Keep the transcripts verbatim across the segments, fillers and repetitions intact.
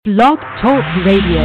Blog Talk Radio.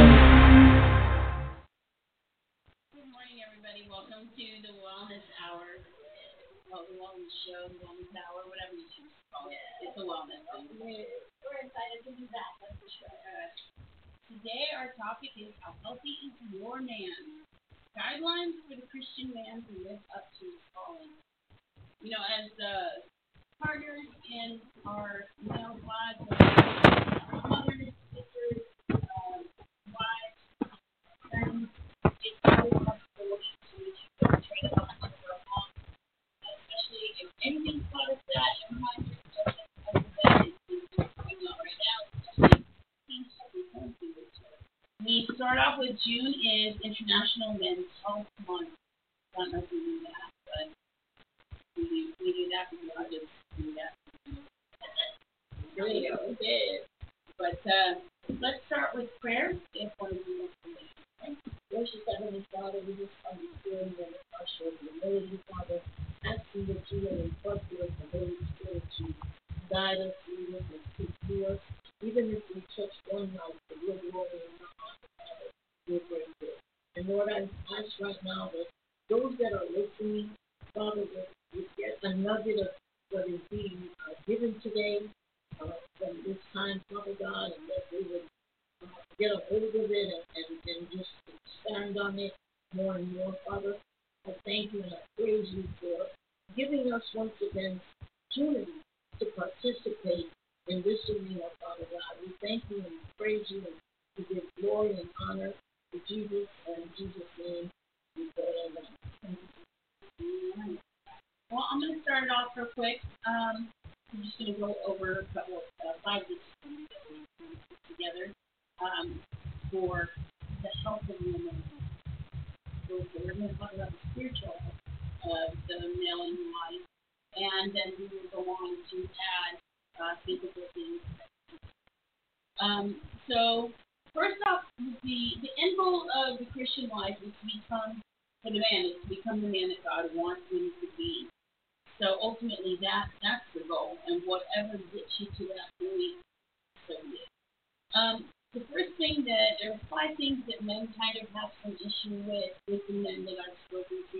Good morning, everybody. Welcome to the Wellness Hour, well, the Wellness Show, the Wellness Hour, whatever you choose to call it. It's a wellness thing. We're excited to do that, that's for sure. Uh, today, our topic is how healthy is your man? Guidelines for the Christian man to live up to his calling. You know, as uh, partners in our male lives, our mothers, sisters, um, wives, friends, it's always a possibility to try to help each other along, especially if anything taught us that in mind of that is going on right now, especially teens that we don't do this. We start off with June is International Men's Health Month. I don't know if we knew that, but we do, we do that because I just do that. There you go, we did. But uh, let's start with prayer. If one of you wants to make it. Gracious Heavenly Father, we just come before you and our show of humility, Father, asking that you will impart to us the Holy Spirit to guide us, lead us, and speak to us. Even if we touch one life, the good Lord and not Father, we're grateful. And Lord, I ask right now that those that are listening, Father, that we get a nugget of what is being uh, given today uh, from this time, Father God, and that we would uh, get a hold of it and, and, and just stand on it more and more, Father. I thank you and I praise you for giving us once again opportunity to participate in this arena, Father God. We thank you and we praise you and we give glory and honor to Jesus, and in Jesus' name we pray, amen. Amen. Well, I'm going to start it off real quick. Um, I'm just going to go over a couple of uh, five disciplines that we put together um, for the health of the male. So we're going to talk about the spiritual health of the male in your life, and then we will go on to add uh, physical things. Um, so first off, the, the end goal of the Christian life is to become, for the man, is to become the man that God wants him to be. So ultimately, that that's the goal, and whatever gets you to that point, so be it. Um, the first thing that there are five things that men kind of have some issue with with the men that I've spoken to.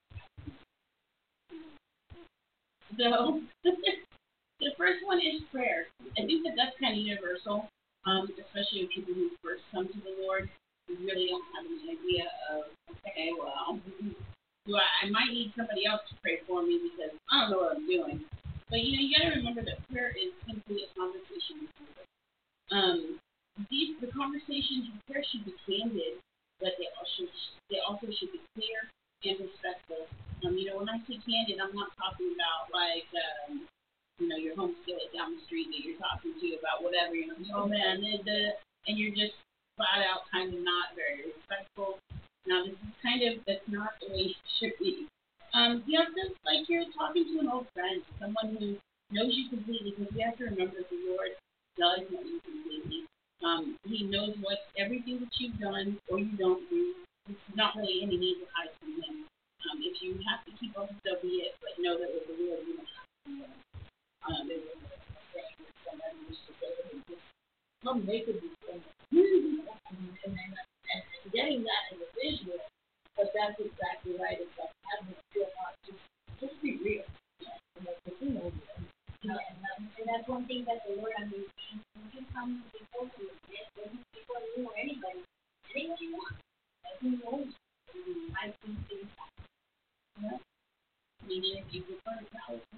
So the first one is prayer. I think that that's kind of universal, um, especially with people who first come to the Lord. We really don't have an idea of, okay, well, do I, I might need somebody else to pray for me because I don't know what I'm doing. But, you know, you got to remember that prayer is simply a conversation with God. Um, these, the conversations with prayer should be candid, but they also, they also should be clear and respectful. Um, you know, when I say candid, I'm not talking about, like, um, you know, your home skillet down the street that you're talking to about whatever, you know, oh, man, the, the, and you're just flat out kind of not very respectful. Now, this is kind of, that's not the way it should be. Um, you know, just like you're talking to an old friend, someone who knows you completely, because you have to remember the Lord does know you completely. Um, he knows what, everything that you've done or you don't do. There's not really any need to hide from him. Um, if you have to keep up, so be it, but know that with the Lord, you don't have to do that. Um, there's a saying that somebody used to say, just come naked before me. And then and getting that in the visual, but that's exactly right. It's like having a pure heart. Just, just be real. You know, because he knows it. Yeah, and, um, and that's one thing that the Lord, I mean, you can come before you, before you or anybody, say what you want. And he knows you. I think things happen. You know? Meaning if you prefer to tell it,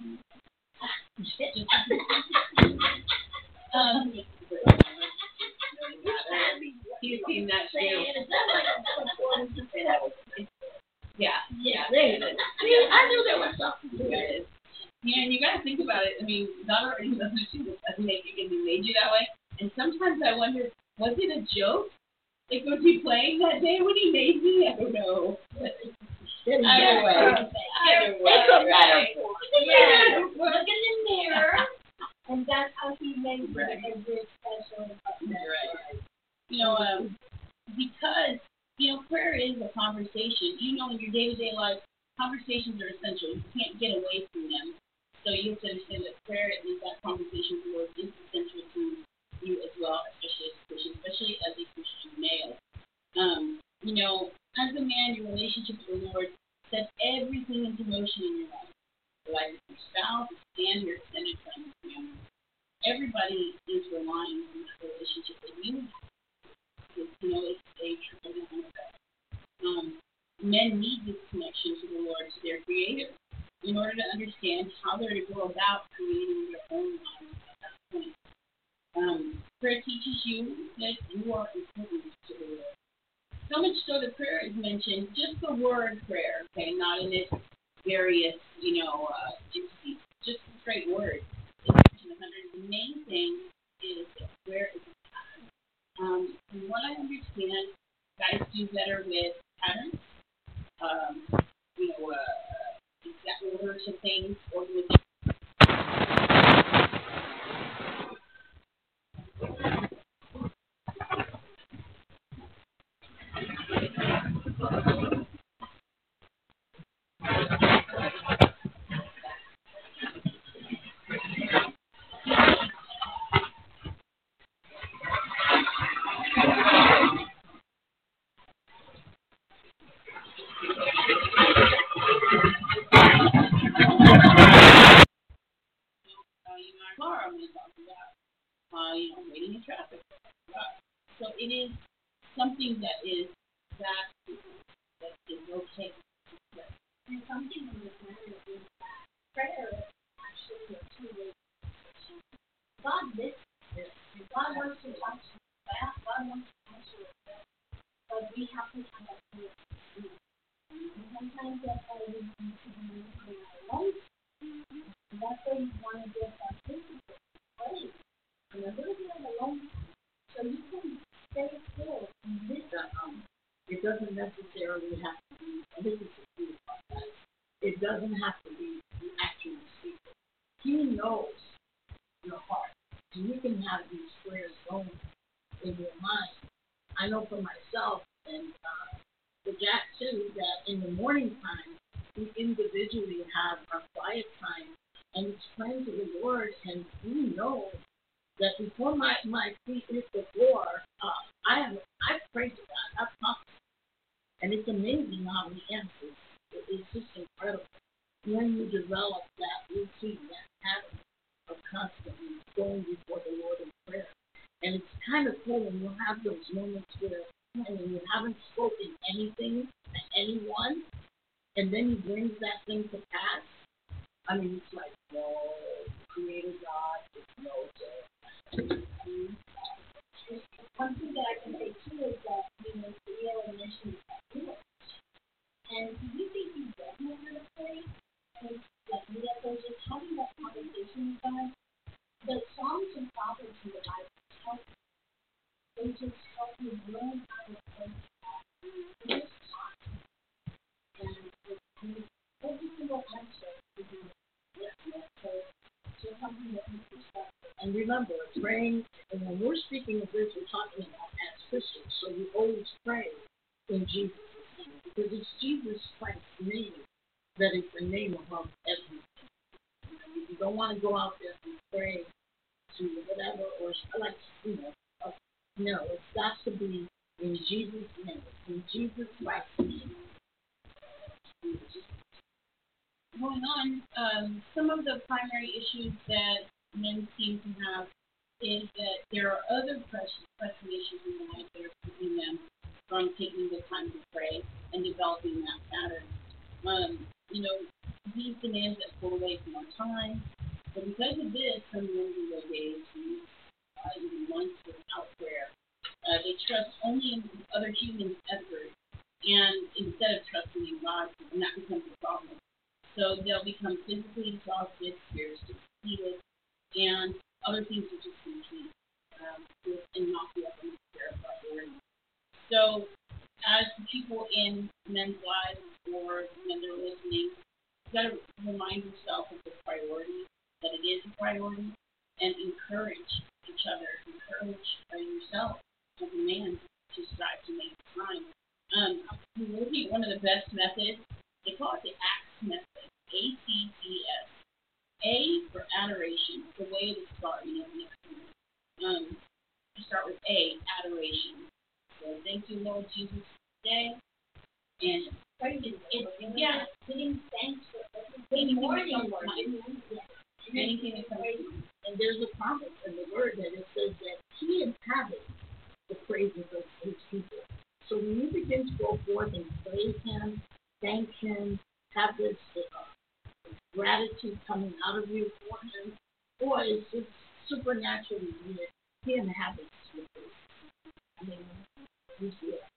um, He's seen that too. Yeah, yeah. I knew there was something to it. Yeah, and you got to think about it. I mean, God already knows that you doesn't make you, and He made you that way. And sometimes I wonder, was it a joke? Like, was He playing that day when He made me? I don't know. Either way, either way, it's a metaphor. Yeah, look in the mirror, and that's how He made you a good special. Right. You know, um, because, you know, prayer is a conversation. You know, in your day-to-day life, conversations are essential. You can't get away from them. So you have to understand that prayer is that conversation with the Lord is essential to you as well, especially as Christian, especially as a Christian male. Um, you know, as a man, your relationship with the Lord sets everything into motion in your life. The life of your spouse, and your extended friends and family. Everybody is relying on that relationship that you have. You know, it's a tremendous effect. Um, men need this connection to the Lord, to their Creator, in order to understand how they're to go about creating their own lives at that point. Um, prayer teaches you that you are important to the Lord. So much so that prayer is mentioned, just the word prayer, okay, not in its various, you know, uh, entities, just the straight word. It's mentioned a hundred. The main thing is that prayer is a pattern. Um, from what I understand, guys do better with patterns, um, you know, uh, exact orders of things, organization. Car, I'm going to talk about, uh, you know, waiting in traffic. So it is something that is that that is okay. And something in this matter is that prayer is actually a two-way conversation. God listens. God wants to talk to you. God wants to answer your prayer. But we have to have a prayer to do. And sometimes that's why we need to be praying alone. And that's why you want to get that physical pray. And a little bit of alone time. So you can stay still and listen. Um, it doesn't necessarily have to be, and this is the truth about that, it doesn't have to be the actual speaker. He knows your heart. And you can have these prayers going in your mind. I know for myself and uh, for Jack too, that in the morning time, we individually have our quiet time and it's praying to the Lord, and we know that before my, my feet hit the floor, uh, I have I've prayed to God. I've talked to Him. And it's amazing how He answers. It, it's just incredible. When you develop that routine, that habit of constantly going before the Lord in prayer. And it's kind of cool when you have those moments where and you haven't spoken anything to anyone, and then He brings that thing to pass. I mean, it's like, whoa, Creator God just knows it. One thing that I can say too is that, you know, the real mission is that you know. And do you think you don't know how to pray? And like me, I was just having that conversation with God. The Psalms and Proverbs in the Bible help you. They just help you learn how to pray to God. This talk. And every single answer is in the So just something that you can start. And remember, praying, and when we're speaking of this, we're talking about as Christians. So we always pray in Jesus' name. Because it's Jesus Christ's name that is the name above everything. You know, you don't want to go out there and pray to whatever, or like, you know, uh, no, it's got to be in Jesus' name. In Jesus Christ's name. Going on, um, some of the primary issues that men seem to have is that there are other pressing, pressing issues in life that are keeping them from taking the time to pray and developing that pattern. Um, you know, these demands that pull away from our time. But because of this, some men do go days, uh, even months without prayer. Uh, they trust only in other humans' effort, and instead of trusting in God, and that becomes a problem. So they'll become physically exhausted, spiritually depleted, and other things will just compete um, and not be up in their priority. So as people in men's lives or men that are listening, you've got to remind yourself of the priority, that it is a priority, and encourage each other, encourage uh, yourself as a man to strive to make time. Um, we're looking at one of the best methods. They call it the ACTS method, A C T S. A for adoration, the way of the star, you know. Um, You start with A, adoration. So thank you, Lord Jesus, today. And Praise it's, the it's Lord. yeah, Giving thanks for anything everything. that comes to Lord. mind. Yes. Anything that comes to mind. And there's a promise in the word that it says that he inhabits the praises of his people. So when you begin to go forth and praise him, thank him, have this uh, gratitude coming out of you for him, boy, it's just supernaturally that he inhabits with you. I mean, you see it.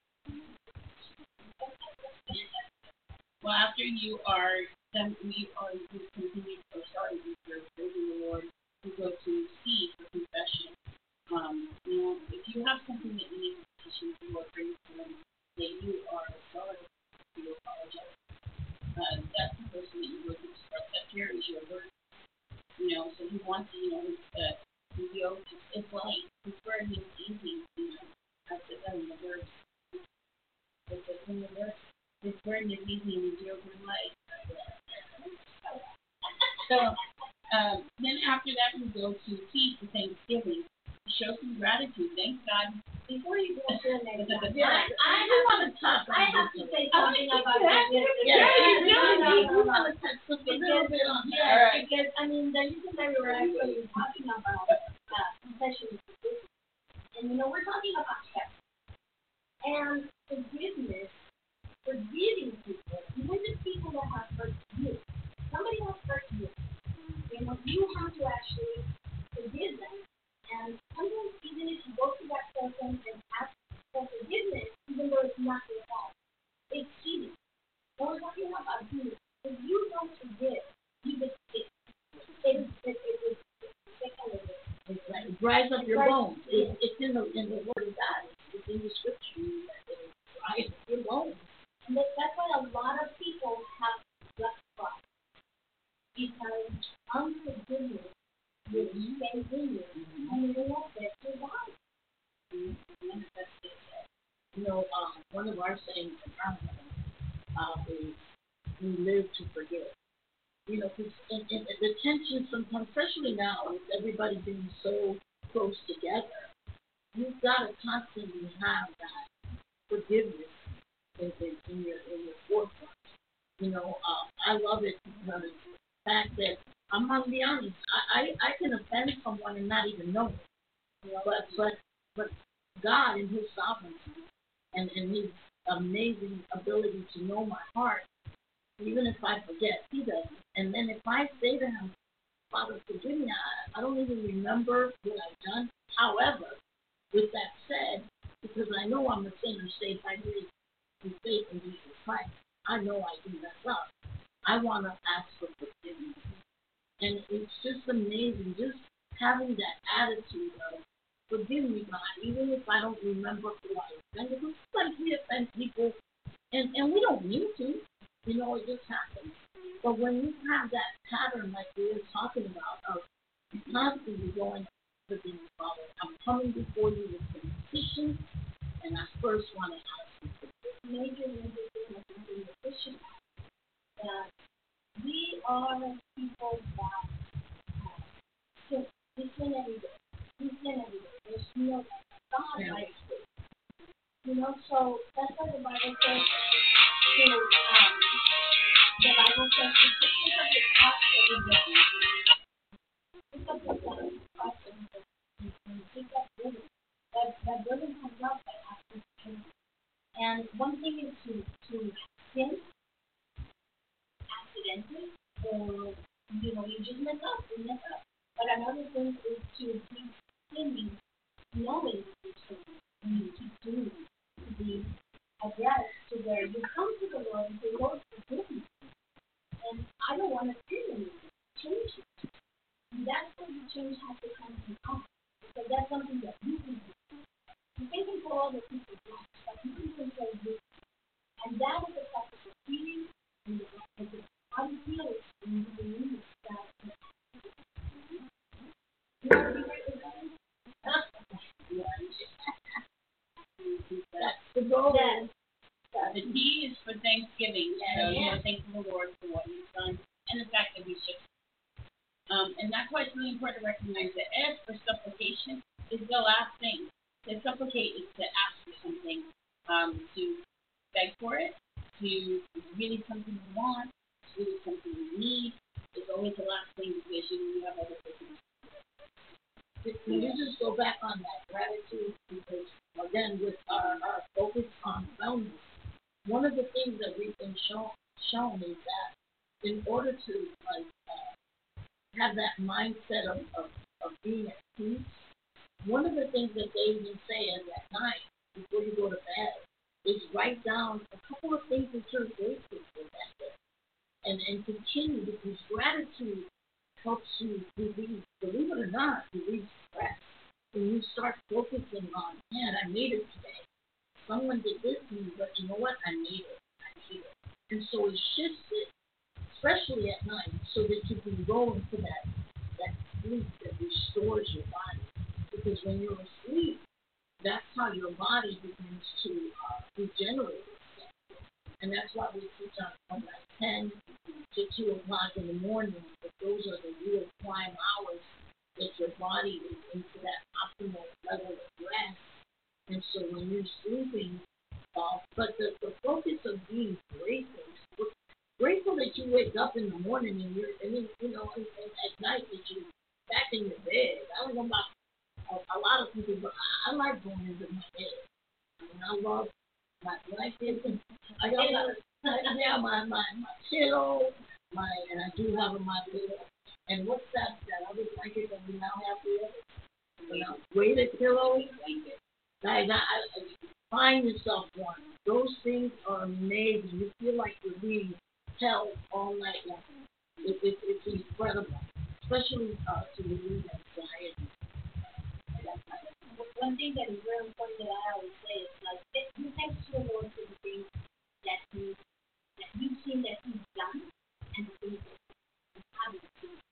Well, after you are done, you are you continue or started with your praising the Lord, you go to C for confession. Um, you know, if you have something that you need to petition the Lord for, that you are sorry, you apologize. Uh, that's the person that you go to start. That carries your word. You know, so he wants you know, uh, the yoke is light. His burden is easy. You know, I said that in the verse. It says in the verse. His burden is easy and his yoke is light. So um, then after that, we go to T for Thanksgiving. Show some gratitude. Thank God. Before you go to the next one, Yeah, I, I, I want to touch on I have to this. say I want something to about keep this. that. Yeah, No, you no, no, really no, you no. want to touch just a little bit on that. Yeah, Alright. because I mean the reason that we were actually talking about uh, confession is forgiveness. And you know we're talking about heaven and forgiveness, forgiving people, even the people that have hurt you. Somebody has hurt you. You know you have to actually forgive them. And sometimes even if you go to that person and ask for forgiveness, even though it's not your fault, it's cheating. When we're talking about you, if you don't forgive, you just it it it it it It dries up your bones. It, it's in the in the word of God. It's in the scripture. It dries up your bones. And that, that's why a lot of people have left God. Because unforgiveness will stay in you, and it will affect your body. You know, um, one of our sayings in our home uh, is we live to forgive. You know, because in, in, in the tension sometimes, especially now, with everybody being so close together, you've got to constantly have that forgiveness in, in, in your in your forefront. You know, uh, I love it because the fact that I'm gonna be honest, I, I, I can offend someone and not even know it. You know, but but but God in His sovereignty and, and His amazing ability to know my heart, even if I forget, He doesn't. And then if I say to Him, Father, forgive me, I, I don't even remember what I've done. However, with that said, because I know I'm a sinner saved by grace through faith in Jesus Christ, I know I do mess up. I want to ask for forgiveness. And it's just amazing, just having that attitude of, forgive me, God, even if I don't remember who I offended. Because sometimes we offend people, and, and we don't mean to. You know, it just happens. But when you have that pattern like we were talking about, of constantly going, forgive me, Father, I'm coming before you with petition, and I first want to ask you for forgiveness. Major, major thing of being a Christian that we are people that uh, sin. We sin every day. We sin every day. There's no God Yeah. likes it. You know, so that's why the Bible says to um, the Bible says to pick up your cross every day. Pick up your cross every day. And pick up burden. That that burden comes up by asking for change. And one thing is to to sin accidentally, or you know, you just mess up, you mess up. But another thing is to be sinning, knowing you're sinning, and you keep doing it. To be addressed to where you come to the Lord and say, Lord, forgive me. And I don't want to sin anymore. Change it. And that's where the change has to come from us. Because that's something that you can do. You can control other people's lives, but you can control you. And that is the practice of healing. And the body heals when you believe that. You want to be right with God? That's the goal. Yes. The T is for Thanksgiving. So you Yeah. want to thank the Lord for what He's done and the fact that He's just. Um, and that's why it's really important to recognize the S for supplication. is the last thing. To supplicate is to ask for something, um, to beg for it, to it's really something you want, it's really something you need. It's always the last thing because you have other things. Can you just go back on that gratitude? Because, again, with our, our focus on wellness, one of the things that we've been shown, shown is that in order to like uh, have that mindset of, of, of being at peace, one of the things that they even say is at night, before you go to bed, is write down a couple of things that you're grateful for that day. And, and continue, because gratitude helps you release, believe it or not, release stress. When you start focusing on, man, I made it today. Someone did this to me, but you know what? I made it. I made it. And so it shifts it, especially at night, so that you can go into that, that sleep that restores your body. Because when you're asleep, that's how your body begins to uh, regenerate itself. And that's why we teach on from like ten to two o'clock in the morning, that those are the real prime hours that your body is into that optimal level of rest. And so when you're sleeping, uh, but the, the focus of being grateful, grateful that you wake up in the morning and you're, and then, you know, and, and at night that you're back in your bed. I don't know about a, a lot of people, but I, I like going into my bed. I mean, I love my blankets. I got my, yeah, my, my, my pillow, my, and I do have my pillow. And what's that, that other blanket that we now have here? You know, weighted pillow. Guys, I, I, find yourself one. Those things are amazing. You feel like you're being held all night long. It, it, it's incredible, especially uh, to relieve anxiety. One thing that is very important that I always say is like, if you thank the Lord for the things that He that you've seen that He's done, and the things that you haven't seen.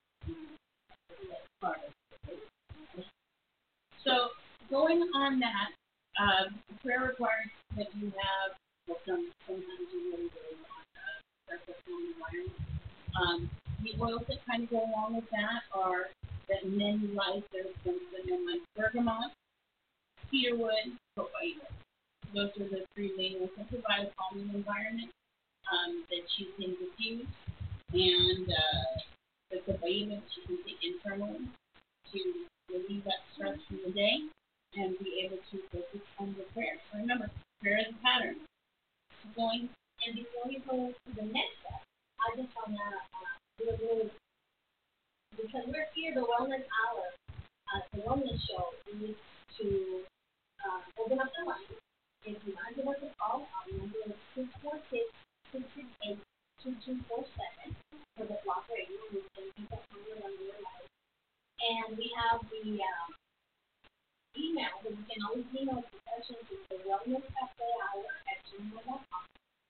Part of it. So going on that, uh, prayer requires that you have, well, some, sometimes you really, really want a personal environment. Um, the oils that kind of go along with that are that men like, there's some the men like bergamot, cedarwood, cocoa. Those are the three main ones that provide a calming environment um, that you can diffuse. And uh, the cocoa that you can take internally to relieve that stress from the day and be able to focus on your prayer. So remember, prayer is a pattern. Going and before you go to the next step, I just want to uh, do a little, because we're here, the Wellness Hour, uh, the Wellness Show, we need to uh, open up the line. If you want to give us a call, our number is six four six, six six eight, two two four seven for the block radio. We can keep that number under your life. And we have the um, email that you can always email the sessions is the wellness cafe hour at gmail dot com.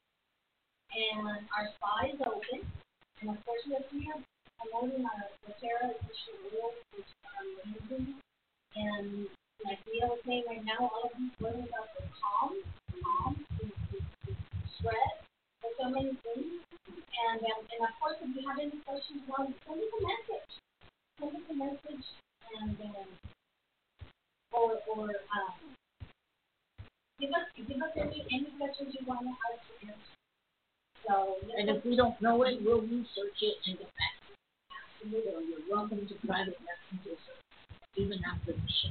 And our spa is open. And of course, we're here promoting our doTERRA essential oils, which are amazing. And like we are saying right now, all of these learning about the calm, calm, stress, there's so many things. And um, and of course, if you have any questions, well, send us a message. Send us a message, and um, or or um, give us give us any any questions you want us to answer. So, and if we don't know it, we'll research it and get back to you. Absolutely, you're welcome to private messages, even after the show.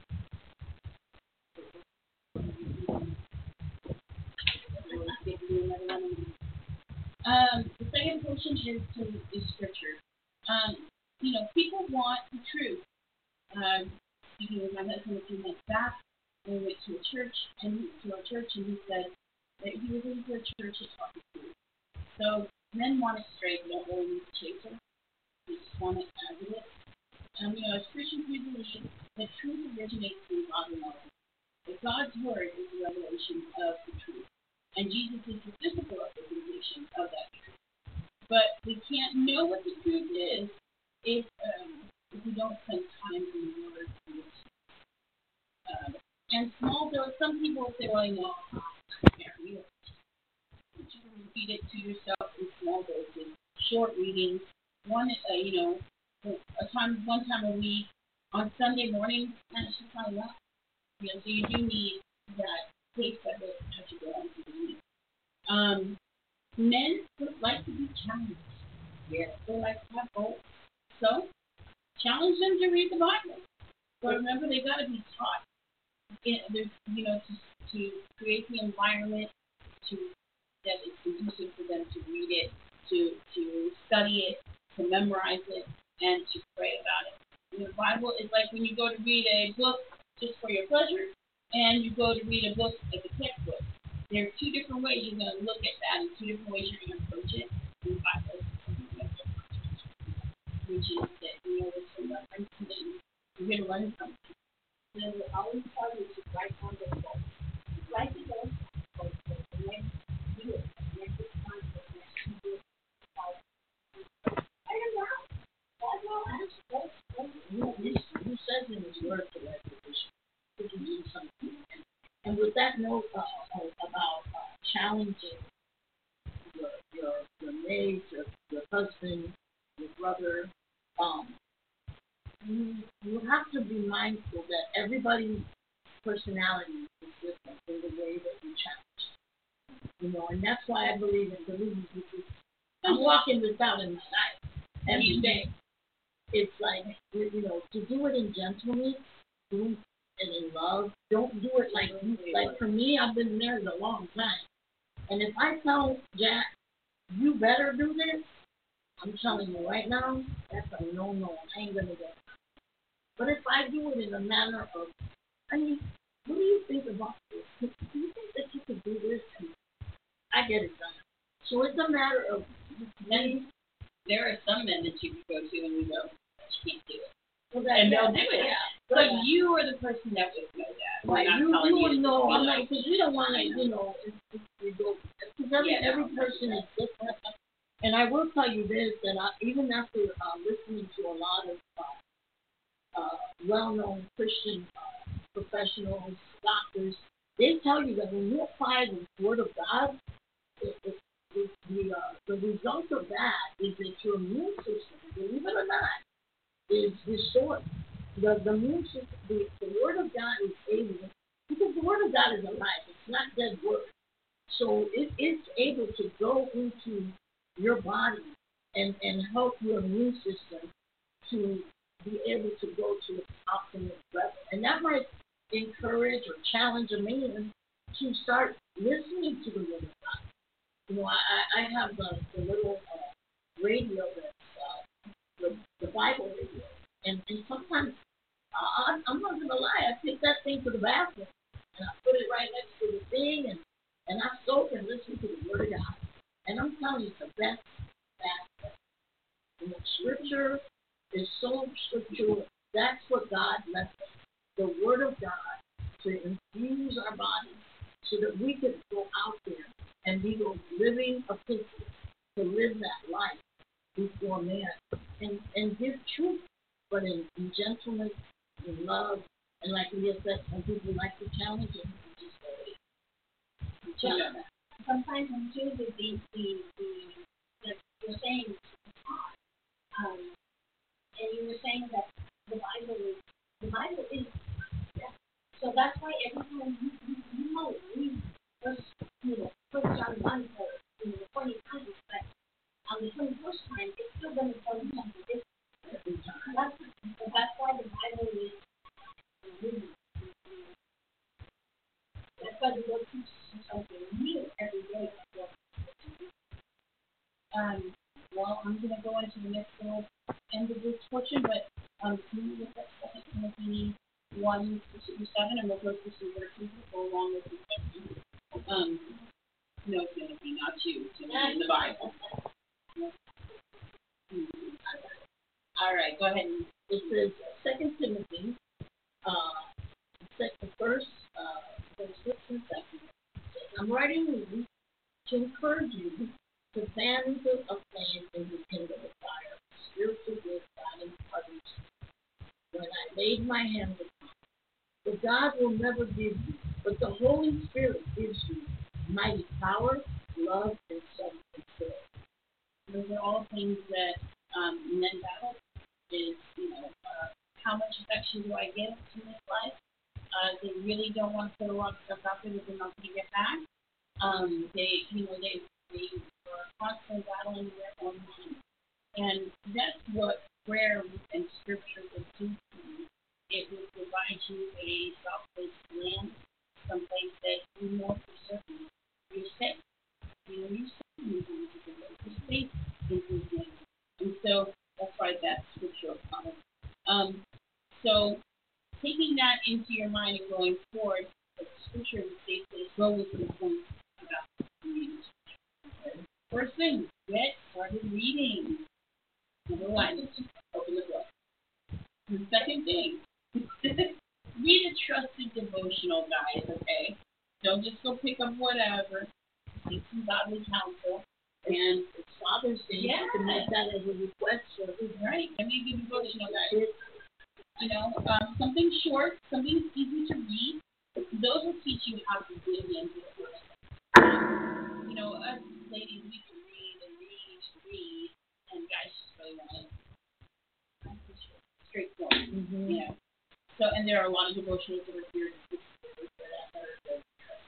Um, the second portion is to is scripture. Um, you know, people want the truth. Um, speaking with my husband a few months back, we went to a church and to our church, and he said that he was in a church that taught the truth. So men want it straight, they don't really need to chase it. They just want it as it is. Um, you know, as Christians, we believe that truth originates from God alone. That God's word is the revelation of the truth. And Jesus is the physical representation of that truth. But we can't know what the truth is if, um, if we don't spend time in the Word. Uh, and small dose, some people say, well, you know, I can't read it. But you can repeat it to yourself in small doses, short readings, one, uh, you know, a time, one time a week, on Sunday morning, and it's just not enough. You know, so you do need that pace that will have to go on to the week. Um, men like to be challenged. Yes, they like to have goals. So challenge them to read the Bible. But remember, they got to be taught. It, there's, you know, to, to create the environment to that is conducive for them to read it, to to study it, to memorize it, and to pray about it. And the Bible is like when you go to read a book just for your pleasure, and you go to read a book as a textbook. There are two different ways you're going to look at that, and two different ways you're going to approach it. And the Bible is which is that you know it's from the something you're going to learn something. Then we always tell you to write on the book. Write it down. For the next year, next month, next two years. I don't know. That's all I ask. That's Who, who says in his word to that position? To do something. And with that note uh, about uh, challenging your your your mate, your, your husband, your brother, um, you you have to be mindful that everybody's personality is different in the way that you challenge. You know, and that's why I believe in believing because I'm walking this out in my life every day. It's like you know, to do it in gentleness, do and in love. Don't do it like like for me. I've been married a long time, and if I tell Jack, you better do this, I'm telling you right now, that's a no no. I ain't gonna do it. But if I do it in a manner of, I mean, what do you think about this? Do you think that you could do this? And I get it done. So it's a matter of men. There are some men that you can go to and you go, you can't do it. Well, that, and yeah, they'll do it. Yeah. But yeah. you are the person that would know that. Right, you, you would know. I'm like, because we don't want to, you know, if, if we go, because every, yeah, every person is different. And I will tell you this, that I, even after uh, listening to a lot of uh, uh, well-known Christian uh, professionals, doctors, they tell you that when you apply the Word of God, it, it, it, the, uh, the result of that is that your immune system, believe it or not, is restored. The, the immune system, the, the Word of God is able, because the Word of God is alive. It's not dead word. So it, it's able to go into your body and, and help your immune system to be able to go to its optimal level. And that might encourage or challenge a man to start listening to the Word of God. You know, I, I have the, the little uh, radio that's uh, the, the Bible radio. And, and sometimes, uh, I'm, I'm not going to lie, I take that thing to the bathroom and I put it right next to the thing and, and I soak and listen to the Word of God. And I'm telling you, it's the best factor. You know, Scripture is so scriptural. That's what God left us. The Word of God to infuse our bodies so that we can go out there and be those living epistles to live that life before man and, and give truth, but in, in gentleness, in love, and like Leah said, some people like to challenge and just go ahead. Challenge that. Sometimes when too the the the the the you're saying um and you were saying that the Bible is the Bible is yeah. So that's why every time you you, you know read first you know first John one for you know the twenty times but on the twenty first time it's still gonna tell you something different every time. That's so that's why the Bible is really that's why the Lord teaches you something new every day. Um, well, I'm going to go into the next little end of this portion, but um, can you look at Second Timothy one to seven, and we'll go through some verses before along with the section. Um, no, Timothy, not you, Timothy in the Bible. All right, go ahead. It says Second Timothy, uh, second verse, uh, verse six and seven. I'm writing you to encourage you to fan the flame in the kingdom of fire, spiritual gifts God imparted when I laid my hand upon you. But God will never give you, but the Holy Spirit gives you mighty power, love, and self-control. Those are all things that um, men battle is, you know, uh, how much affection do I give in this life? Uh, they really don't want to put a lot of stuff out there that they're not going to get back. Um, they, you know, they, they are constantly battling their own mind. And that's what prayer and scripture will do for you. It will provide you a soft place to land, someplace that you know for certain you're safe. You know, you're safe in His hands. You're safe in His hands. And so that's why that scripture will come. Um, so taking that into your mind and going forward, the scripture is a safe place. Go with the point about reading. First thing, get started reading. Number one, open the book. The second thing, read a trusted devotional guide, okay? Don't just go pick up whatever. Take some godly counsel. And It's Father's Day. Yeah. You can make that as a request service. right, let me give you a devotional guide. You know, um, something short, something easy to read. Those will teach you how to really into the word. Um, you know, us ladies, we can read and read and read, and guys just really want it straightforward. Mm-hmm. You know, so and there are a lot of devotionals that are geared specifically for that. That are good.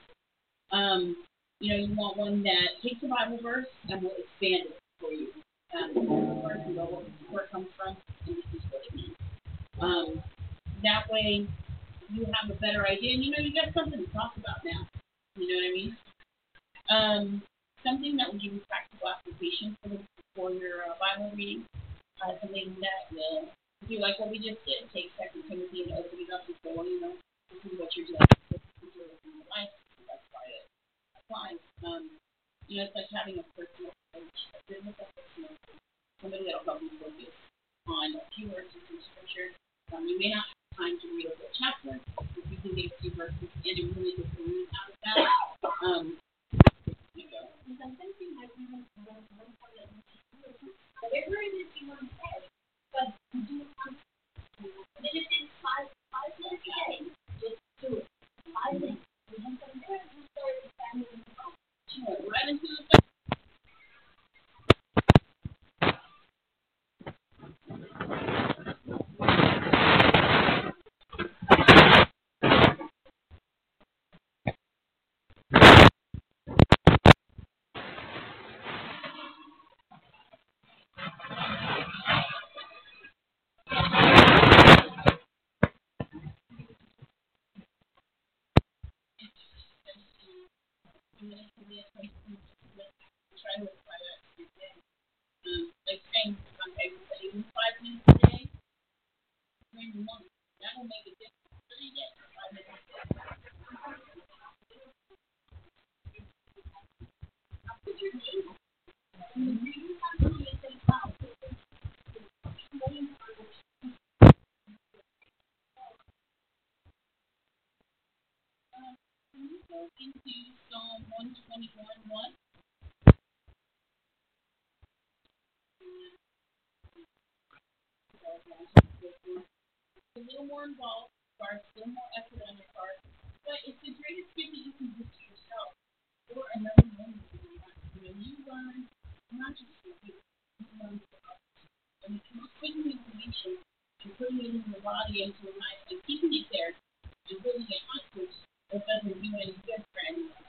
Um, you know, you want one that takes a Bible verse and will expand it for you. Um, where it can go, where it comes from, and this is what it means. Um, that way, you have a better idea, and you know you got something to talk about now. You know what I mean? Um, something that will give you practical application for, the, for your uh, Bible reading. Uh, something that will do like what we just did. Take Second Timothy and open it up and say, well, you know, this is what you're doing. This is your life. That's why it applies. Um, you know, it's like having a personal coach, a biblical personal coach, somebody that will help you focus on a few verses in Scripture. Um, you may not have time to read a whole chapter, but you can get a few verses and it really gets the root out of that. Um, you know. And sometimes you might even want to learn from it. Whatever it is you want to say, but do it constantly. And if it's five, five minutes a day, just do it. Five minutes. And then from there, you start expanding the phone. Sure, right into the try to apply that to your day. Um, like saying some people say even five minutes a day, during the month, that'll make a difference. thirty days, five minutes a day. Put your name on it. And the reason something you say, wow, this is name on it. Um, can you go into Psalm one twenty-one one? It's a little more involved, requires a little more effort on your part, but it's the greatest gift that you can give to yourself or another moment in your life. You know, you learn not just for you, you learn for others. And if you're putting information and putting it in your body into your life and keeping it there and holding it onwards, it doesn't do any good for anyone.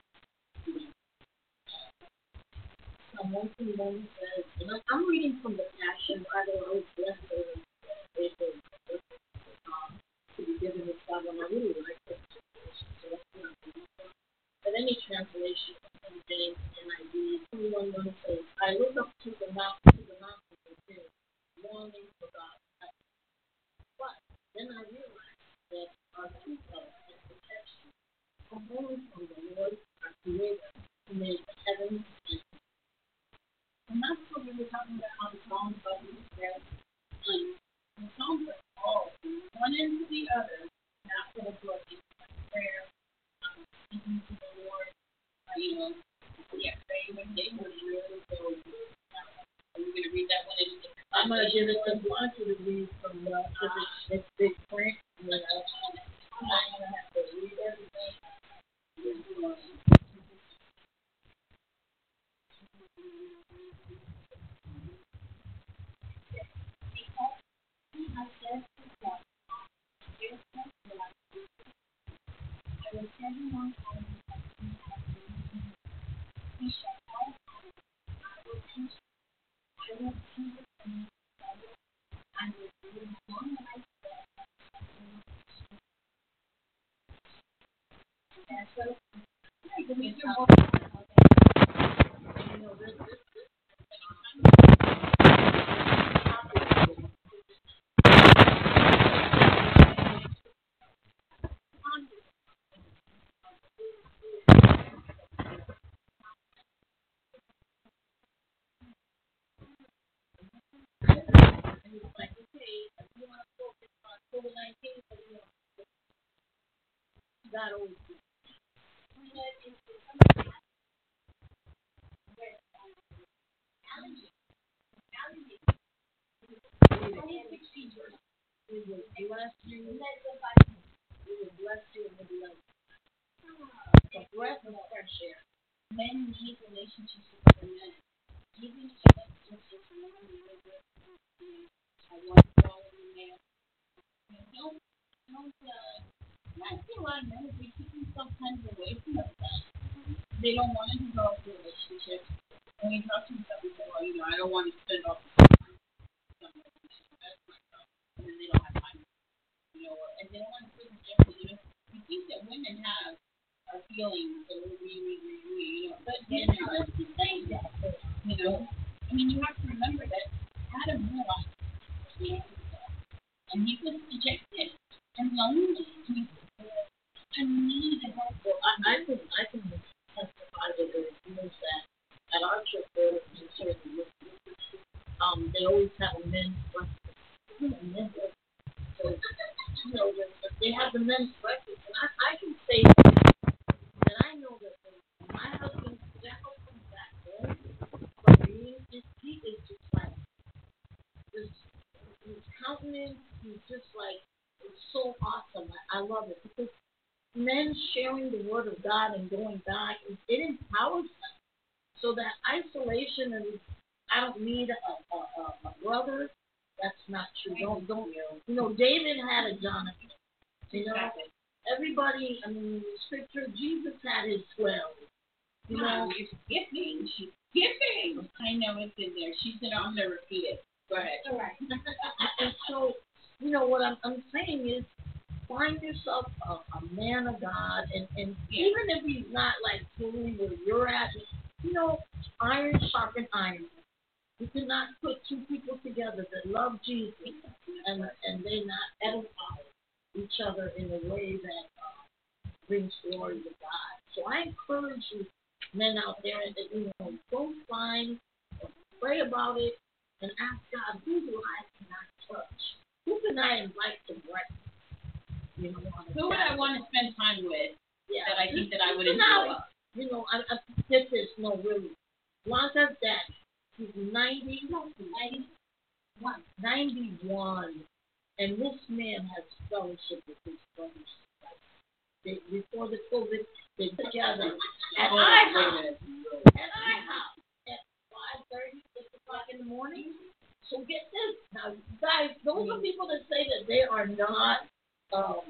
Someone who one says, and I'm, I'm reading from the Passion. I don't know, it's blessed over it. Um, to be given this Bible, and I really like this translation, so that's what I'm reading from. But any translation from James N I V, twenty-one one says, I look up to the mountain, to the mountain of hill, longing for God. But then I realized that our true help and protection come only from the Lord, our Creator, who made the heavens and earth. And that's what we were talking about on the Psalms about the prayer. Um, the Psalms are all from one end to the other, not for the book, it's prayer, um, speaking to the Lord, uh, you know, yeah, praying when they were really so good. Are we going to read that one in a different I'm going to give it to Blanche to read from the, because it's, it's big print, and then I'm going to have to read everything. He has said himself, I will send him on home he shall all I will teach I will teach him I will give him long life that's what I can make your book. You know, this, this, this, God always do. We will bless you. We will bless you and we love you. A breath of fresh air. Men need relationships with other men. Even if it's just a I want to follow you, man. Don't, don't, uh, I see a lot of men who keep themselves kind of away from themselves. They don't want to develop relationships. When you talk to yourself, you say, well, you know, I don't want to spend all the time with some relationship. That's myself. And then they don't have time, you know, and they don't want to put themselves, you know, we think that women have our feelings, and we, we, we, we, you know, but men are the same, you know. I mean, you have to remember that Adam realized and he was dejected and lonely. I need help. Well, I, I can I can testify to the news that at our church there was a certain um they always have a men's breakfast. Men's breakfast. So you know they have the men's breakfast, and I, I can say that I know that when my husband Jekyll comes back home from me, he is just like this. His countenance, he's just like, it's so awesome. I, I love it because men sharing the word of God and going back, it, it empowers them. So that isolation and I don't need a, a, a, a brother, that's not true. Don't, don't, you know, David had a Jonathan. You know, everybody, I mean, in scripture, Jesus had his twelve. You know, you're skipping. She's skipping. I know it's in there. She's going to, I'm going to repeat it. Go ahead. All right. And so, you know, what I'm, I'm saying is find yourself a, a man of God, and, and yeah. Even if he's not like fully where you're at, you know, iron sharpen iron. You cannot put two people together that love Jesus and and they not edify each other in a way that uh, brings glory to God. So I encourage you, men out there, that you know, go find, pray about it. And ask God, whose life can I touch? Who can I invite to breakfast? You know, who would I want to spend time with? Yeah, that I think that I would enjoy. You know, I, I get this. No, really. Blanca's dad, he's ninety, no, ninety-one, ninety-one, and this man has fellowship with his brothers. They, before the COVID, they together at oh, IHOP. At IHOP. five thirty, six o'clock in the morning. So get this. Now, guys, those are people that say that they are not um,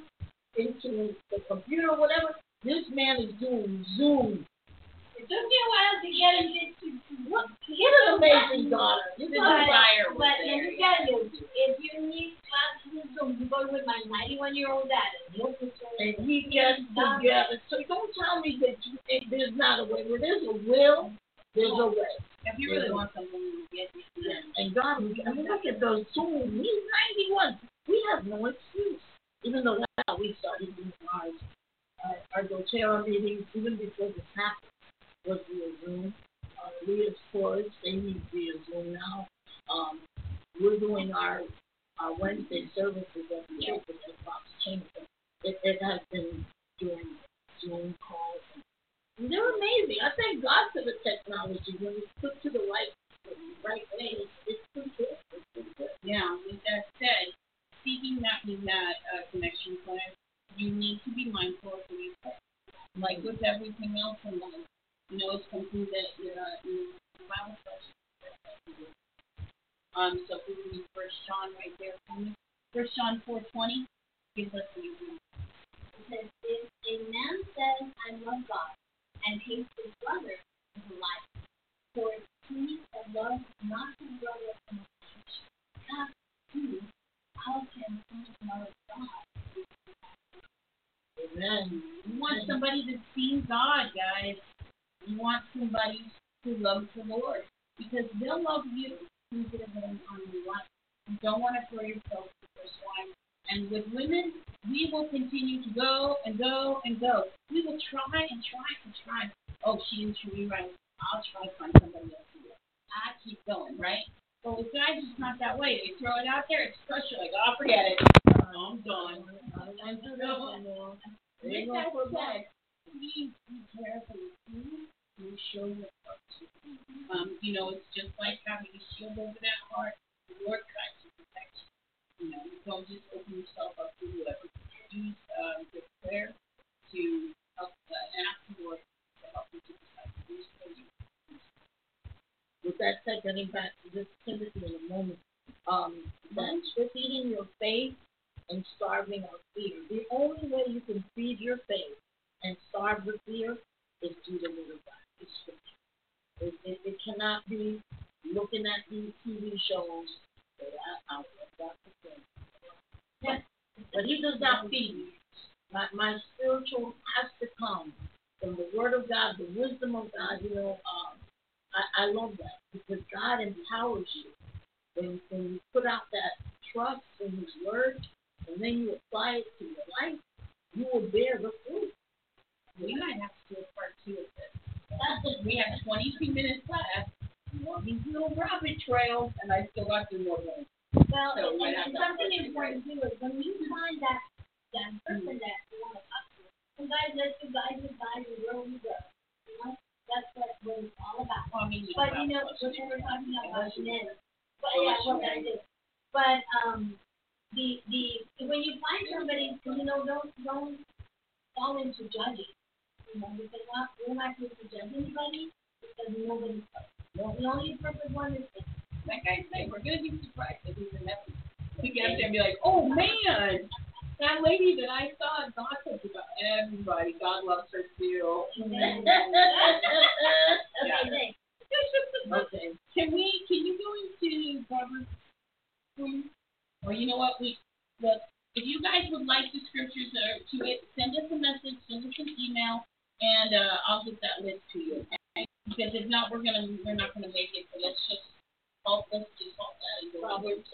into the computer or whatever. This man is doing Zoom. It took me a while to get him into what? What an amazing daughter. You can desire with But let me tell you, if you need classes in Zoom, you go with my ninety-one-year-old dad. And he gets together. So don't tell me that you think there's not a way. Where there's a will, there's a way. If you really want something, you get it. Yeah. And God, I mean, look at those two. He's ninety-one. We have no excuse. Even though that's how we started doing ours. Uh, our doTERRA meetings, even before this happened, was via Zoom. Uh, Leah's course, they meet via Zoom now. Um, we're doing our, our Wednesday services at the church at Fox Chamber. It, it has been doing Zoom calls. And they're amazing. I thank God for the technology. When it's put to the right, the right way, it's, it's pretty good. It's pretty good. Yeah, with that said, speaking that with that uh, connection point, you need to be mindful of who you pray. Like with everything else in life, you know, it's something that uh, you know, the Bible says. Um, so if we read First John right there, First John four twenty. Give us the example. It says, if a man says, I love God, and hates his brother, is a liar. For he that loves not his brother in the flesh, God too, how can he love God? Amen. You want somebody that's seen God, guys. You want somebody who loves the Lord. Because they'll love you who's going to on your life. You don't want to throw yourself to the first line. And with women, we will continue to go and go and go. We will try and try and try. Oh, she didn't treat me right. I'll try to find somebody else to do it. I keep going, right? But with guys, it's not that way. They throw it out there. It's pressure. Like, oh, forget it. I'm done. I don't want to do that anymore. With that said, please be careful who you show your heart to. Um, you know, it's just like having a shield over that heart. The Lord tries to protect you. You know, don't just open yourself up to whoever. Use um, the prayer to help uh, ask the Lord to help you to decide who's for you. With that said, getting back to this Timothy in a moment, um, that's feeding your faith and starving our fear. The only way you can feed your faith and starve the fear is through the Word of God, the Scripture. It, it, it cannot be looking at these T V shows that I, I love God to say. Yes, but He does not feed me. My, my spiritual has to come from the Word of God, the wisdom of God. You know, um, I, I love that because God empowers you. When, when you put out that trust in His Word and then you apply it to your life, you will bear the fruit. We might have to do a part two of this. We have twenty-two minutes left. Well, these little rabbit trails, and I still got two more minutes. Well, So and, and something important to do is when you find that that person that you want to talk to, some guys let you guys and guys and girls and girls. You know, that's what, what it's all about. Well, I mean, you But you know, what they were talking about men. But yeah, well, that is. But um, the the when you find somebody, you know, don't don't fall into judging. You know, because not, we're not here to judge anybody because nobody's perfect. The only perfect one is God. Like I say, we're going to be surprised if we remember. We get up there and be like, oh, man, that lady that I saw gossip about everybody. God loves her too. Okay. Okay. Can we, can you go into Proverbs, please? Or you know what, we, look, if you guys would like the scriptures or to it, send us a message, send us an email, and uh, I'll get that list to you. Okay? Because if not, we're gonna we're not gonna make it. So let's just help us just help that and go. Proverbs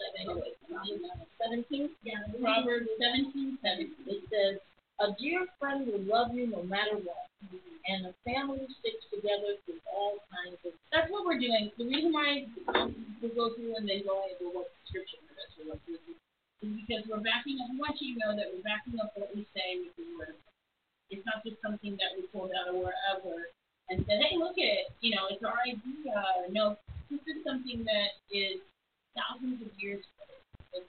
seventeen. Yeah. Proverbs seventeen seventeen. It says, a dear friend will love you no matter what, and a family sticks together through all kinds of. That's what we're doing. The reason why um, we'll go through and then go into what scripture for this or what is because we're backing up. I want you to know that we're backing up what we say with the word. It's not just something that we pulled out of wherever and said, hey, look at it. You know, it's our idea. No, this is something that is thousands of years old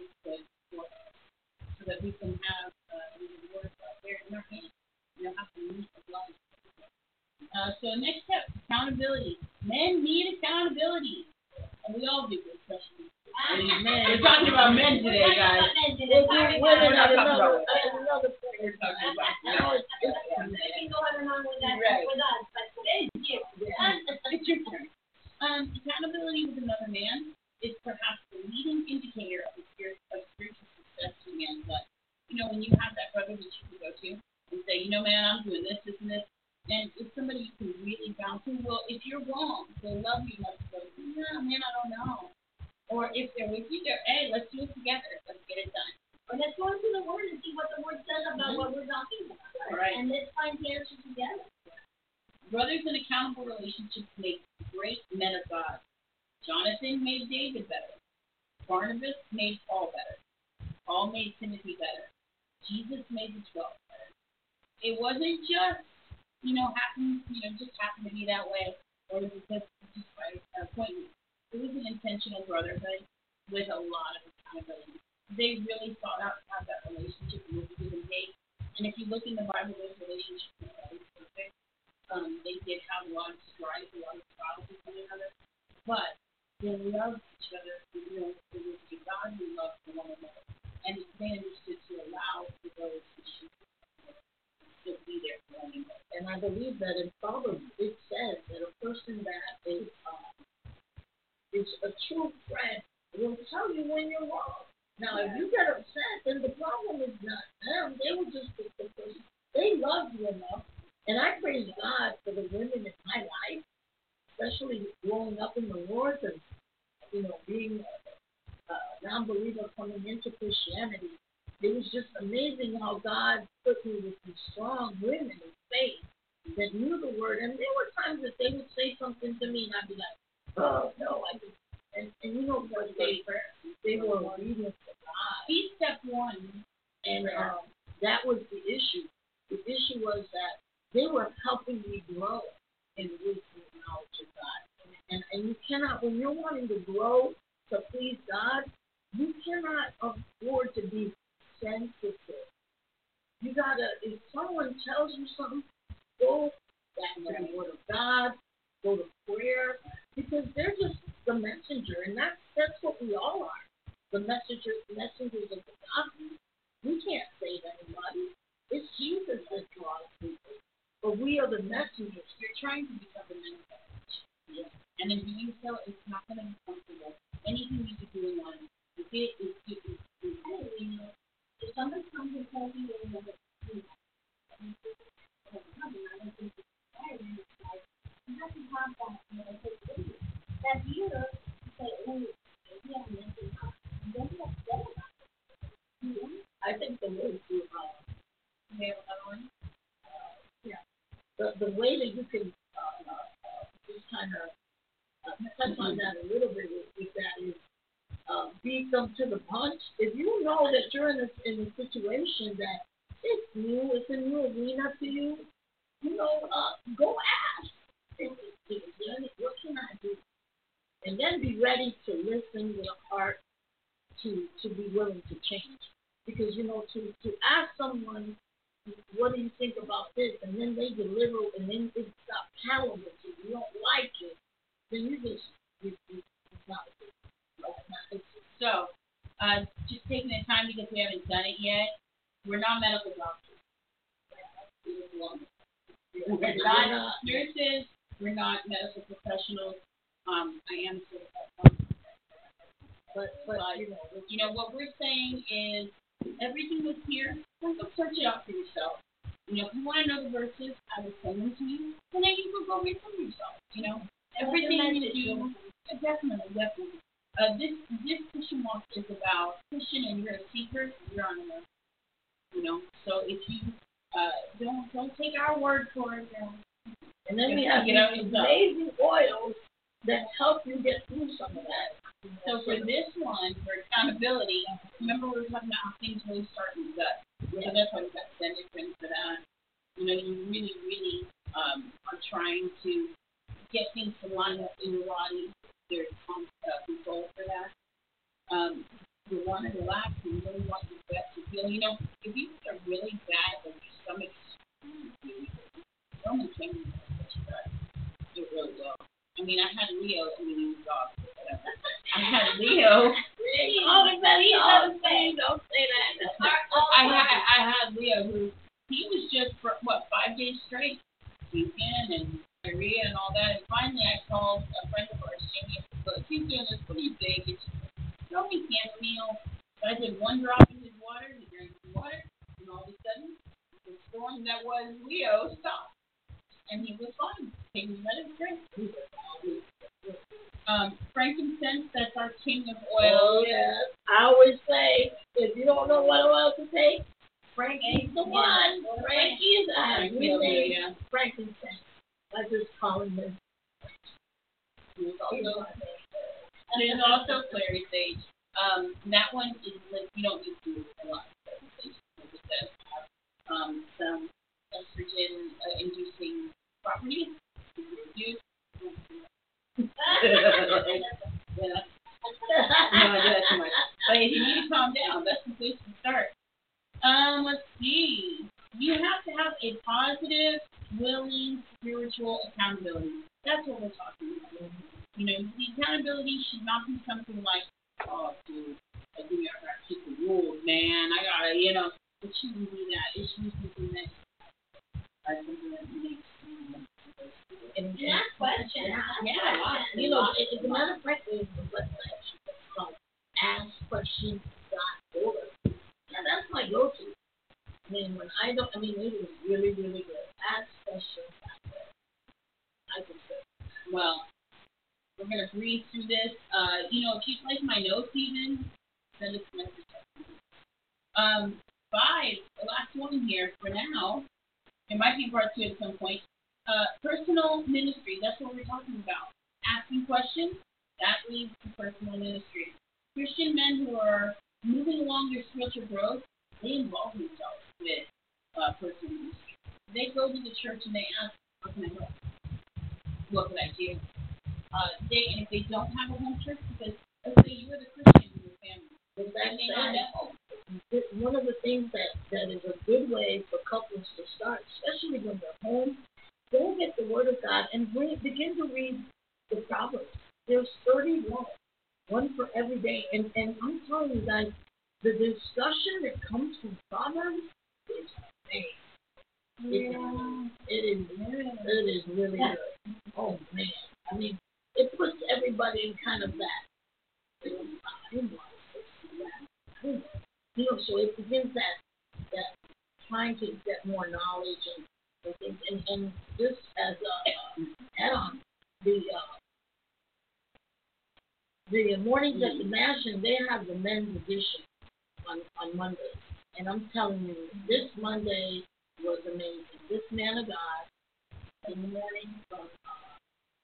for us so that we can have uh, the words out there in our hands. You know, have to meet the life. Uh, so next step, accountability. Men need accountability. And we all do, especially. Amen. We're talking about men today, guys. We're We're not talking about another point. We're talking about They can go on and on with that Right. with us, but today's you. It's your turn. Um, accountability with another man is perhaps the leading indicator of, the spirit, of spiritual success to a man's life. You know, when you have that brother that you can go to and say, you know, man, I'm doing this, this, and this, and it's somebody you can really bounce to. Well, if you're wrong, they'll love you enough to go, no, man, I don't know. Or if they're with you, they're, hey, let's do it together. Let's get it done. Or let's go into the Word and see what the Word says about what we're talking about. Right. And let's find the answer together. Brothers in accountable relationships make great men of God. Jonathan made David better. Barnabas made Paul better. Paul made Timothy better. Jesus made the twelve better. It wasn't just, you know, happen, you know, just happened to be that way, or was it just, just by appointment. It was an intentional brotherhood with a lot of accountability. They really sought out to have that relationship with give and take. And if you look in the Bible, those relationships were always perfect. Um, they did have a lot of strife, a lot of trials with one another, but they loved each other. You know, it was the God who loved one another. and they understood to allow for those issues to still be there for one another. And I believe that in Proverbs it says that a person that is um, is a true friend will tell you when you're wrong. Now, if you get upset, then the problem is not them. They were just the, the person. They loved you enough. And I praise God for the women in my life, especially growing up in the Lord and, you know, being a, a non-believer coming into Christianity. It was just amazing how God put me with these strong women in faith that knew the word. And there were times that they would say something to me, and I'd be like, oh, no, I just, and, and you know what they were, they were obedient to God. He's step one. And um, that was the issue. The issue was that they were helping me grow in wisdom and knowledge of God. And, and you cannot, when you're wanting to grow to please God, you cannot afford to be sensitive. You gotta, if someone tells you something, go back to the Word of God, go to prayer, because they're just the messenger, and that's that's what we all are. The messengers, messengers of the gospel. We can't save anybody. It's Jesus that draws people, but we are the messengers. You're trying to become the message. Yeah. And in doing so, it's not going to be comfortable. Anything you do in life, if it is, it is, you know, if somebody comes and tells you they're going to do that, I don't think it's right. It's like, you have to have that, you know, that year, you say, oh, maybe I'm missing out. You don't have to say about it. I think the way to, uh, you have another one? Uh, yeah, the the way that you can uh, uh, just kind of uh, touch on that a little bit with, with that is uh, beat them to the punch. If you know that you're in a, in a situation that it's new, it's a new arena to you, you know, uh, go ask. What can I do? And then be ready to listen with a heart to to be willing to change. Because, you know, to, to ask someone, what do you think about this? And then they deliver, and then it's not palatable to you. You don't like it. Then you just, you, you, it's not a good. So, uh, just taking the time because we haven't done it yet, we're not medical doctors. We're not nurses. We're not medical professionals. Um, I am certified. But, but you know, you know, what we're saying is everything that's here, go search it out for yourself. You know, if you want to know the verses, I will send them to you, and then you can go read them yourself. You know, everything you do, definitely, definitely. Uh, this this Christian walk is about Christian, and you're a seeker. You're on the, you know. So if you uh, don't don't take our word for it, then. And then we have these amazing oils that help you get through some of that. So for this one, for accountability, remember we were talking about how things really start in the gut. So that's why we got endocrine for that. You know, you really, really um, are trying to get things to line up in your body. There's um, uh, control for that. Um, you want to relax and really want your gut to feel. You know, if you are really bad, like your stomach's really good, Roman changes your gut. It really will. I mean, I had Leo, I mean, he was dog, whatever. I had Leo. Oh, Leo, don't say, don't say that. I had, I had Leo who, he was just for, what, five days straight, puking and diarrhea and all that. And finally I called a friend of ours, Jamie, and said, look, he's doing this, what do you think? It's throw me chamomile. So I did one drop in his water, he drank some water, and all of a sudden, the storm that was Leo stopped. And he was fine. He let it drink. Um, frankincense, that's our king of oil. Oh, yes. I always say, if you don't know what oil to take, Frankie's the one. Frankie is a we say yeah. frankincense. I just call him this. There's also, there's also clary sage. Um, that one is like, you don't need to do a lot of clary sage. It does have um, some estrogen uh, inducing properties. Use. yeah. No, I do that too much. But if you need to calm down, that's the place to start. Um, let's see. You have to have a positive, willing, spiritual accountability. That's what we're talking about. You know, the accountability should not be something like, oh, dude, like, you know, I gotta keep the rules, man. I gotta, you know, but she didn't do that. It's usually something that, uh, something that makes, um, And And ask questions. yeah, Ask a lot. questions. you know, as a matter of fact, there's a website called ask questions dot org. Now that's my go-to. I mean, when I don't, I mean, it is really, really good. Ask questions dot org. I can say. Well, we're gonna breeze through this. Uh, you know, if you like my notes, even send us a message. Um, five, the last one here for now. It might be brought to at some point. Uh, personal ministry. That's what we're talking about. Asking questions. That leads to personal ministry. Christian men who are moving along their spiritual growth, they involve themselves with uh, personal ministry. They go to the church and they ask, "What can I help? What can I do?" Uh, they and if they don't have a home church, because let's say you're the Christian in your family, With they that may not said, know. this- one of the things that, that is a good way for couples to start, especially when they're home, go get the Word of God and bring, begin to read the Proverbs. There's thirty-one, one for every day. And, and I'm telling you guys, the discussion that comes from Proverbs is amazing. Yeah. It is, it is really good. Oh, man. I mean, it puts everybody in kind of that. You know, so it begins that that trying to get more knowledge and, and things, and, and this as a uh, add-on, the uh, the mornings at the mansion, they have the men's edition on on Monday, and I'm telling you, this Monday was amazing. This man of God in the morning from uh,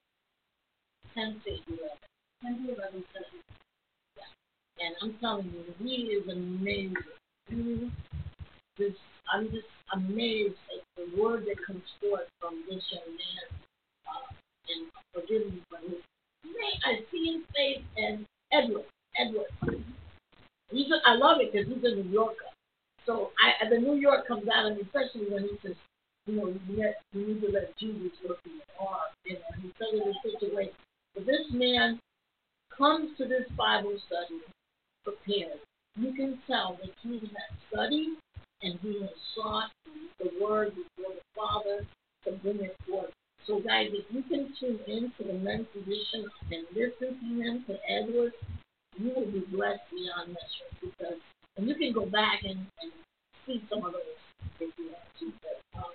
ten to eleven, ten to eleven thirty. And I'm telling you, he is amazing. Mm-hmm. This, I'm just amazed at the word that comes forth from this young man. Uh, and forgive me for his name. I see his face as Edward. Edward. He's a, I love it because he's a New Yorker. So I, the New York comes out of me, especially when he says, you know, you, let, you need to let Jesus work in your heart. You know, he says it in such a way. But this man comes to this Bible study prepared. You can tell that he has studied and he has sought the word before the Father to bring it forth. So guys, if you can tune in to the men's position and listen to him, to Edward, you will be blessed beyond measure. Because, and you can go back and, and see some of those if you want to. But, um,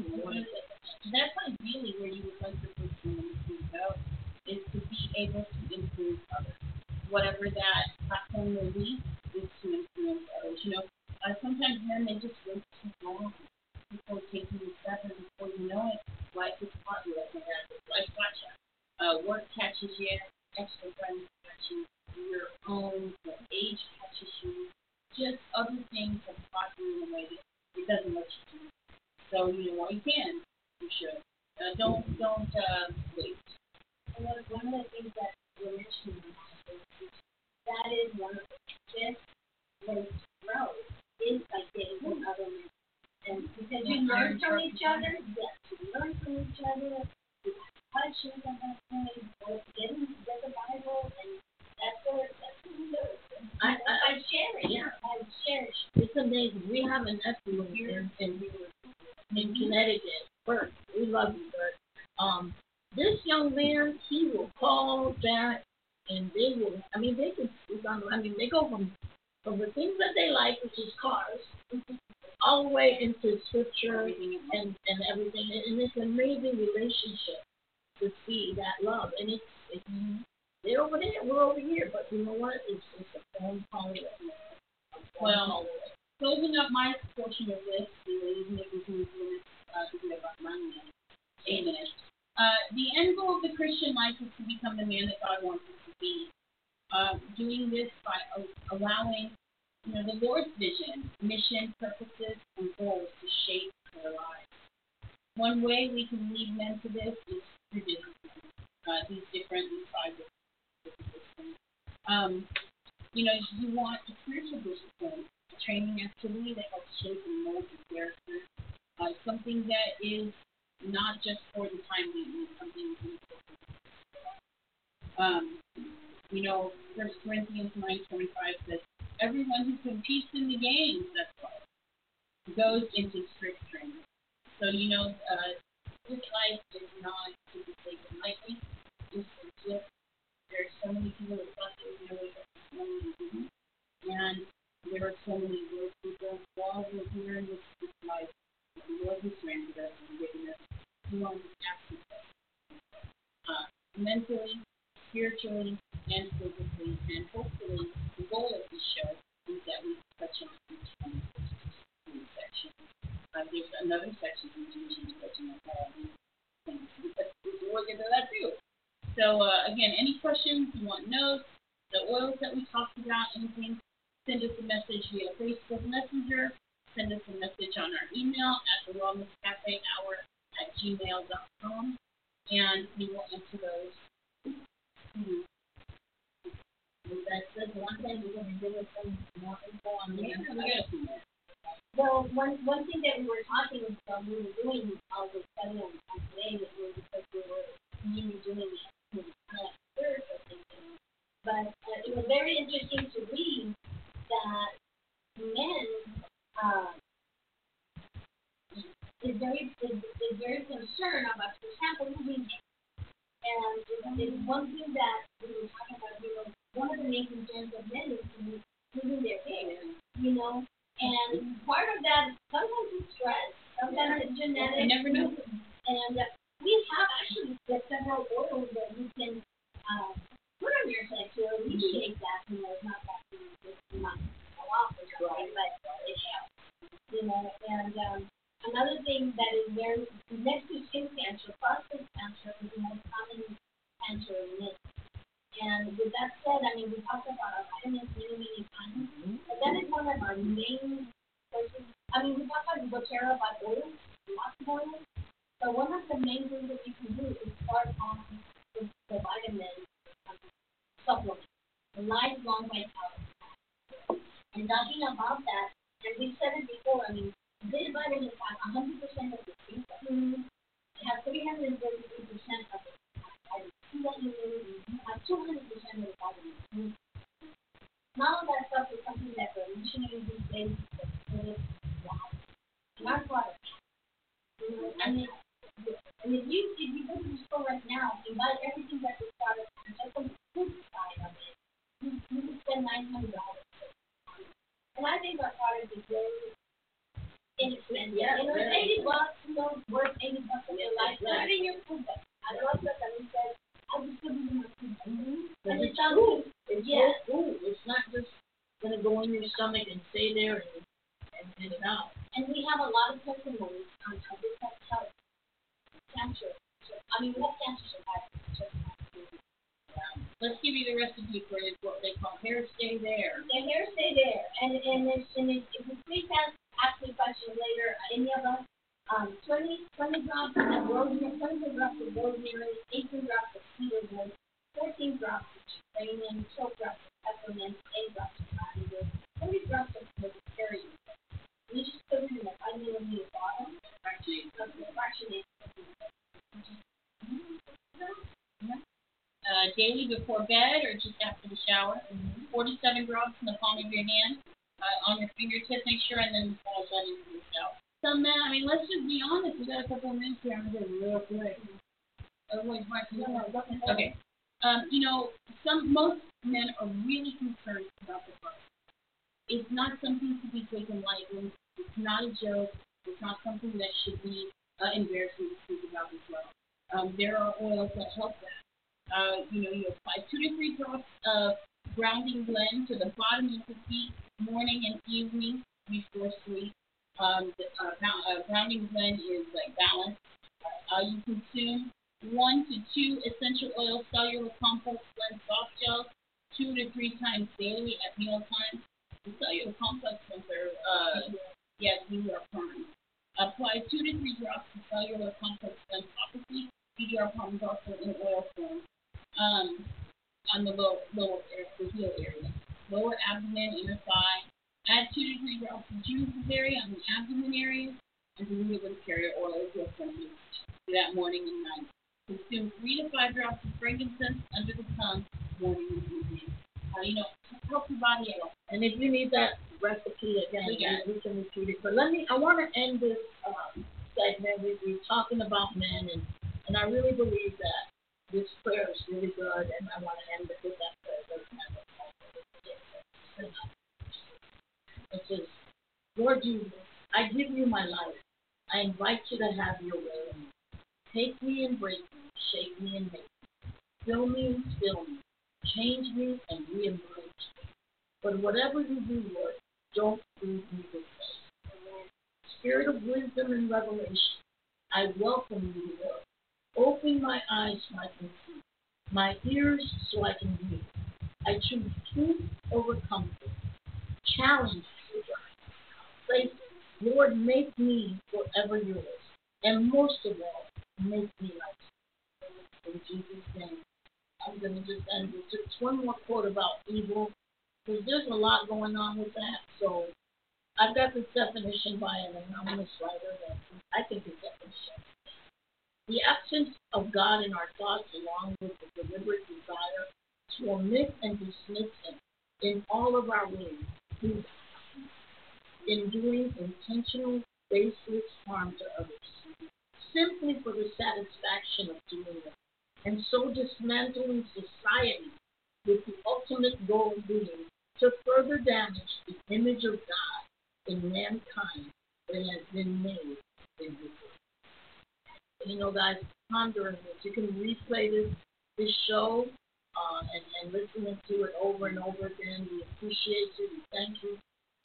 that's ideally where you would like the person to go, is to be able to influence others. Whatever that platform will be, is to influence others. You know, uh, sometimes men, they just wait too long before taking the step, and before you know it, life is hot. Life watch out. Uh, work catches you, extra friends catch you, your own your age catches you. Just other things have caught you in a way that it doesn't let you do. So, you know, while you can, you should. Uh, don't don't uh, wait. And one one of the things that we're mentioning is that is one of the biggest ways to grow is by getting from other men. And because you learn from each other, yes, you learn from each other, you ask questions at that point, or get, in, get the Bible, and that's what, that's what we do. I, I, I share it, yeah, I cherish it. It's amazing. We have an nephew in, in, in Connecticut. Bert, we love you, Bert. Um, this young man, he will call back, and they will, I mean, they can, I mean, they go from, from the things that they like, which is cars, all the way into scripture and, and everything. And it's an amazing relationship to see that love. And it's, it's they're over there, we're over here. But you know what? It's just a phone call away. Well, closing up my portion of this, ladies and gentlemen, uh, to get about nine minutes, eight minutes. Uh, the end goal of the Christian life is to become the man that God wants us to be. Uh, doing this by uh, allowing, you know, the Lord's vision, mission, purposes, and goals to shape their lives. One way we can lead men to this is through discipline. Uh, these different, these five different disciplines. Um, you know, you want a spiritual discipline, a training activity that helps shape and mold your character. Uh, something that is not just for the time being, something um, you know, First Corinthians nine twenty-five says, everyone who competes in the games, that's why, goes into strict training. So, you know, uh, this life is not to be taken lightly. It's legit. There's so many people that thought they were going to wake up this morning and didn't. And there are so many words we don't while we're here in this, this life. The Lord has granted us and given us one absolute uh, mentally, spiritually, and physically. And hopefully, the goal of this show is that we touch on each one of those sections. Uh, there's another section in teaching touching on all these things. We'll get to that too. So, uh, again, any questions, you want notes, the oils that we talked about, anything, send us a message via Facebook Messenger. Send us a message on our email at the wellness cafe hour at gmail dot com, and we will answer those. Mm-hmm. That's the one thing we're going to do with some more info on Yeah, there. we got some more. Well, one one thing that we were talking about, we were doing all the study on, on today, that was because we were mainly doing it in kind of spiritual thinking. But uh, it was very interesting to read that men uh, is very is, is very concerned about, for example, losing hair. And it's, it's one thing that we were talking about. You know, one of the main concerns of men is losing their hair. You know, and part of that sometimes it's stress, sometimes it's genetic. You never know. And uh, we have actually the several oils that you can uh, put on your head to alleviate that. You know, it's not that it's not go off or something, but it helps. You know, and um, another thing that is very next to skin cancer, prostate cancer is the most common cancer in men. And with that said, I mean, we talked about our vitamins many, many times, but that is one of our main sources. I mean, we talked about doTERRA, about oils, lots of oils. So one of the main things that you can do is start on the, the vitamin um, supplement, the lifelong vitality. And talking about that, and we've said it before, I mean, this vitamin has one hundred percent of the B vitamins. It has three hundred thirty-three percent of the vitamin C that you need. You have two hundred percent of the vitamin C. None of that stuff is something that the missionaries these days put it wow. Not quite. You know, I mean, and if you if you go to the store right now and buy everything that this product has, just on the food side of it, you you can spend nine hundred dollars. And I think our product is very inexpensive. Yeah, you know, it's eighty bucks, you know, worth eighty bucks of your life. Put it in your food bag. I love that Tammy said, I just put it in my food bag. Mm-hmm. And It's it's food. It's yeah. food. It's not just going to go in your stomach and stay there and, and get it out. And we have a lot of testimonies on how this has helped cancer. So, I mean, we have cancer survivors. Um, let's give you the recipe for what they call hair stay there. The hair stay there. And and if, and if, if you please ask, ask me questions later, any of us, um, twenty, twenty drops of rosemary, twenty drops of rosemary, eighteen drops of cedarwood, fourteen drops of geranium, twelve drops of peppermint, eight drops of lavender, thirty drops of curry. You just put it in a five millimeter bottle. Actually, Fractionate. uh, daily before bed or just after the shower. Mm-hmm. forty-seven drops in the palm of your hand, uh, on your fingertips, make sure, and then massage that into the scalp. So, man, I mean, let's just be honest. We got a couple of minutes here. I'm going to do real quick. Everyone's watching. Okay. Um, you know, some most men are really concerned about the body. It's not something to be taken lightly. It's not a joke. It's not something that should be uh, embarrassing to speak about as well. Um, there are oils that help that. Uh, you know, you apply two to three drops of grounding blend to the bottom of the feet, morning and evening before sleep. Um, the uh, uh, grounding blend is like balanced. Uh, you consume one to two essential oil cellular complex blend soft gels two to three times daily at mealtime. The cellular complex ones are, uh, yes, these are prime. Apply two to three drops of cellular complex blend topically. These are problems also in oil form. Um, on the lower, lower area, the heel area, lower abdomen, inner thigh. Add two to three drops of juniper berry on the abdomen area, and dilute it with carrier oil if you're sensitive to that morning and night. Consume three to five drops of frankincense under the tongue morning and evening. how you know help your body out. And if you need that recipe again, We got we, we can repeat it. But let me, I want to end this um, segment. We, we're talking about men, and, and I really believe that this prayer is really good, and I want to end it with that prayer. It doesn't have a- It says, Lord Jesus, I give you my life. I invite you to have your way in me. Take me and break me, shape me and make me. Fill me and spill me. Change me and re-emerge me. But whatever you do, Lord, don't leave me the same. Spirit of wisdom and revelation, I welcome you, Lord. Open my eyes so I can see, my ears so I can hear. I choose truth over comfort. Challenge me. Lord, make me forever yours. And most of all, make me like you. In Jesus' name. I'm going to just end with just one more quote about evil, because there's a lot going on with that. So I've got this definition by an anonymous writer that I think is definition. The absence of God in our thoughts, along with the deliberate desire to omit and dismiss Him in all of our ways, is in doing intentional, baseless harm to others, simply for the satisfaction of doing it, and so dismantling society with the ultimate goal being to further damage the image of God in mankind that has been made in His image. You know, guys, pondering this. You can replay this this show uh, and, and listening to it over and over again. We appreciate you. We thank you.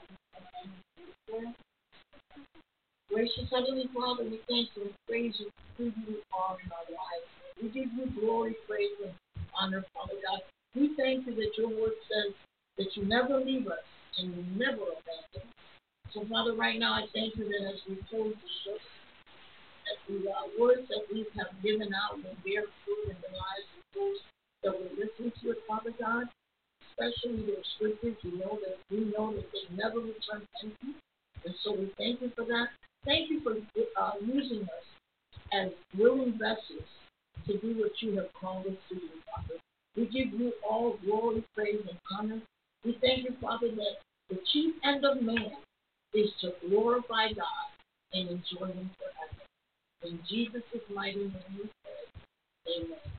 Gracious Heavenly Father, we thank you and praise you for who you are in our lives. We give you glory, praise, and honor, Father God. We thank you that your word says that you never leave us and you never abandon us. So, Father, right now I thank you that as we close the show, that the uh, words that we have given out will bear fruit in the lives of those that will listen to it, Father God. Especially those scriptures, you know that we know that they never return empty. And so we thank you for that. Thank you for uh, using us as willing vessels to do what you have called us to do, Father. We give you all glory, praise, and honor. We thank you, Father, that the chief end of man is to glorify God and enjoy Him forever. In Jesus' mighty name we pray. Amen.